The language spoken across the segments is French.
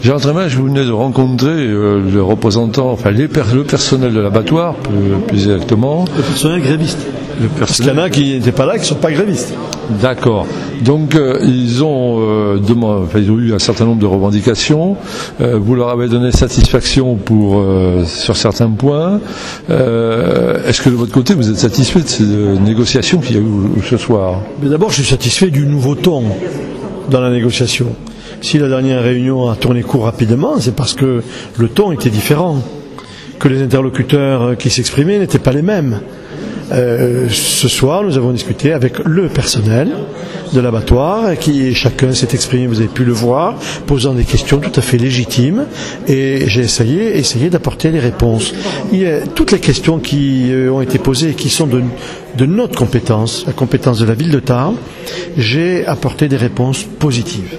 Gérard Trémèche, vous venez de rencontrer le représentant, enfin le personnel de l'abattoir, plus exactement. Le personnel gréviste. Parce qu'il y en a qui n'étaient pas là, qui ne sont pas grévistes. D'accord. Donc ils ont eu un certain nombre de revendications. Vous leur avez donné satisfaction sur certains points. Est-ce que de votre côté vous êtes satisfait de ces négociations qu'il y a eu ce soir? Mais d'abord, je suis satisfait du nouveau ton dans la négociation. Si la dernière réunion a tourné court rapidement, c'est parce que le ton était différent, que les interlocuteurs qui s'exprimaient n'étaient pas les mêmes. Ce soir, nous avons discuté avec le personnel de l'abattoir, qui chacun s'est exprimé, vous avez pu le voir, posant des questions tout à fait légitimes, et j'ai essayé d'apporter les réponses. Toutes les questions qui ont été posées et qui sont de notre compétence, la compétence de la ville de Tarbes, j'ai apporté des réponses positives.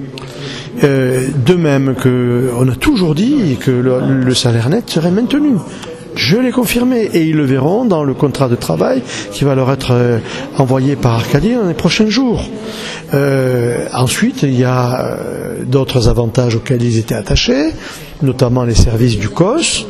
De même qu'on a toujours dit que le salaire net serait maintenu. Je l'ai confirmé et ils le verront dans le contrat de travail qui va leur être envoyé par Arcadie dans les prochains jours. Ensuite, il y a d'autres avantages auxquels ils étaient attachés, notamment les services du COS,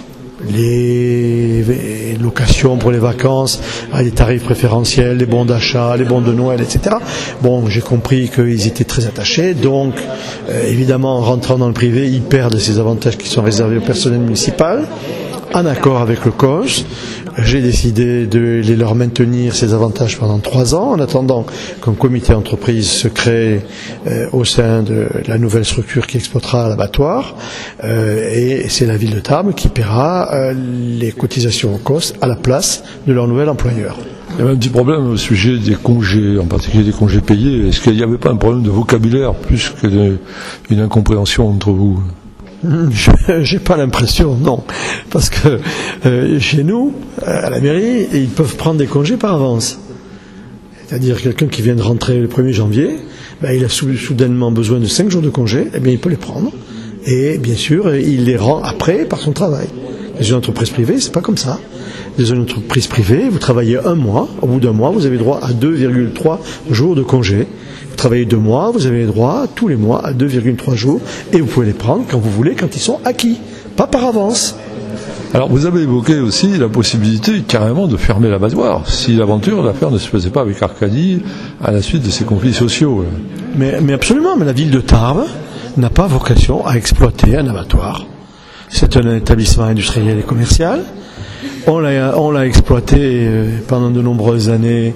les locations pour les vacances à des tarifs préférentiels, les bons d'achat, les bons de Noël, etc. Bon, j'ai compris qu'ils étaient très attachés, donc évidemment en rentrant dans le privé, ils perdent ces avantages qui sont réservés au personnel municipal. En accord avec le COS, j'ai décidé de leur maintenir ces avantages pendant 3 ans, en attendant qu'un comité entreprise se crée au sein de la nouvelle structure qui exploitera l'abattoir, et c'est la ville de Tarbes qui paiera les cotisations au COS à la place de leur nouvel employeur. Il y avait un petit problème au sujet des congés, en particulier des congés payés. Est-ce qu'il n'y avait pas un problème de vocabulaire plus qu'une incompréhension entre vous ? J'ai pas l'impression, non, parce que chez nous, à la mairie, ils peuvent prendre des congés par avance. C'est-à-dire quelqu'un qui vient de rentrer le 1er janvier, il a soudainement besoin de 5 jours de congés, il peut les prendre, et bien sûr, il les rend après par son travail. Dans une entreprise privée, c'est pas comme ça. Dans une entreprise privée, vous travaillez 1 mois, au bout d'1 mois, vous avez droit à 2,3 jours de congés. Vous travaillez 2 mois, vous avez droit tous les mois à 2,3 jours, et vous pouvez les prendre quand vous voulez, quand ils sont acquis, pas par avance. Alors vous avez évoqué aussi la possibilité carrément de fermer l'abattoir, si l'affaire ne se faisait pas avec Arcadie à la suite de ces conflits sociaux. Mais absolument, mais la ville de Tarbes n'a pas vocation à exploiter un abattoir. C'est un établissement industriel et commercial. On l'a exploité pendant de nombreuses années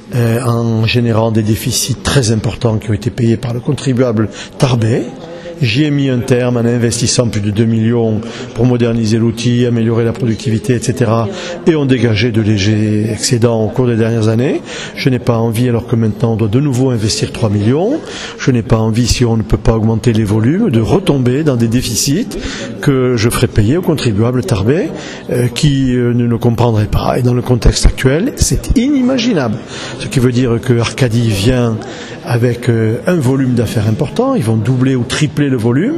en générant des déficits très importants qui ont été payés par le contribuable tarbais. J'y ai mis un terme en investissant plus de 2 millions pour moderniser l'outil, améliorer la productivité, etc. Et on dégageait de légers excédents au cours des dernières années. Je n'ai pas envie, alors que maintenant on doit de nouveau investir 3 millions, je n'ai pas envie, si on ne peut pas augmenter les volumes, de retomber dans des déficits que je ferai payer aux contribuables tarbais qui ne le comprendraient pas. Et dans le contexte actuel, c'est inimaginable. Ce qui veut dire que Arcadie vient avec un volume d'affaires important, ils vont doubler ou tripler le volume,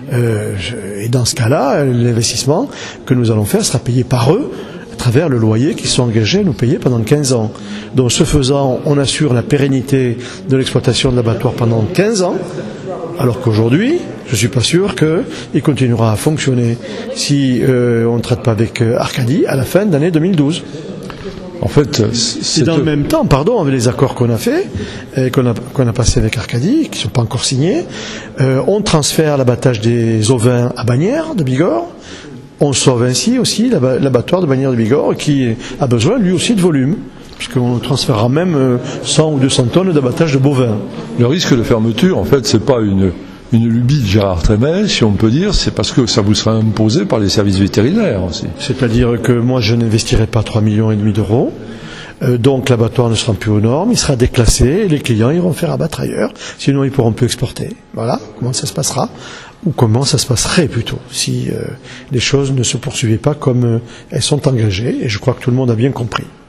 et dans ce cas-là, l'investissement que nous allons faire sera payé par eux à travers le loyer qu'ils sont engagés à nous payer pendant 15 ans. Donc ce faisant, on assure la pérennité de l'exploitation de l'abattoir pendant 15 ans, alors qu'aujourd'hui, je ne suis pas sûr qu'il continuera à fonctionner si on ne traite pas avec Arcadie à la fin de l'année 2012. En fait, c'est dans le même temps, avec les accords qu'on a faits, qu'on a passés avec Arcadie, qui ne sont pas encore signés, on transfère l'abattage des ovins à Bagnères de Bigorre, on sauve ainsi aussi l'abattoir de Bagnères de Bigorre qui a besoin lui aussi de volume, puisqu'on transférera même 100 ou 200 tonnes d'abattage de bovins. Le risque de fermeture, en fait, c'est pas une lubie de Gérard Trémèche, si on peut dire, c'est parce que ça vous sera imposé par les services vétérinaires aussi. C'est-à-dire que moi je n'investirai pas 3,5 millions d'euros, donc l'abattoir ne sera plus aux normes, il sera déclassé, et les clients iront faire abattre ailleurs, sinon ils pourront plus exporter. Voilà comment ça se passera, ou comment ça se passerait plutôt, si les choses ne se poursuivaient pas comme elles sont engagées, et je crois que tout le monde a bien compris.